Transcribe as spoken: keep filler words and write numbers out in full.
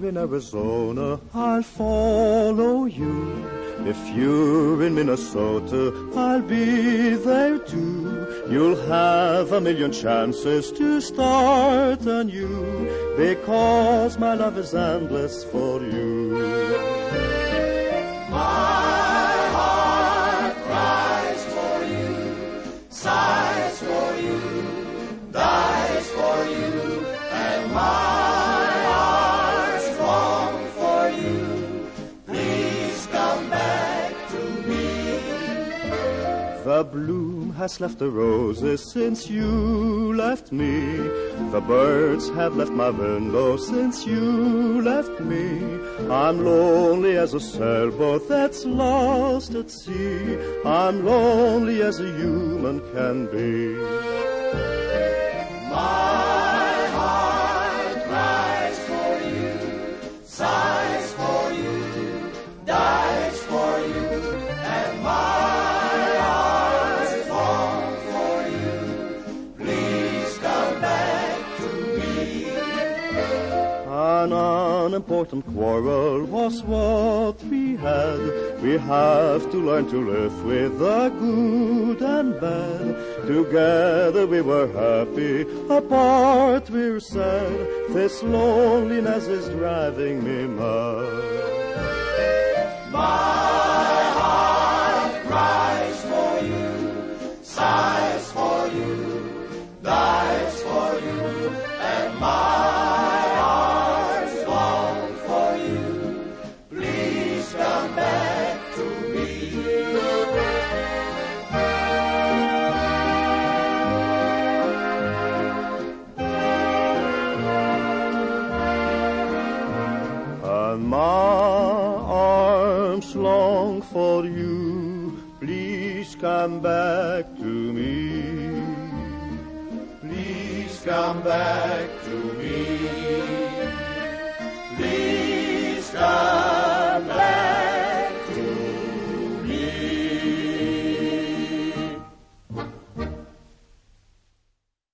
in Arizona, I'll follow you. If you're in Minnesota, I'll be there too. You'll have a million chances to start anew, because my love is endless for you. My heart cries for you, sighs for you, dies for you, and my heart's long for you. Please come back to me. The bloom has left the roses since you left me. The birds have left my window since you left me. I'm lonely as a sailboat that's lost at sea. I'm lonely as a human can be. My heart cries for you, sighs for you, dies for you, and my heart's long for you. Please come back to me. An unimportant quarrel was what we had. We have to learn to live with the good and bad. Together we were happy, apart we're sad. This loneliness is driving me mad. My heart cries for you, sighs for you, dies for you, and my heart's long for you. Please come back to me. And my arms long for you. Please come back to me. Please come back to me.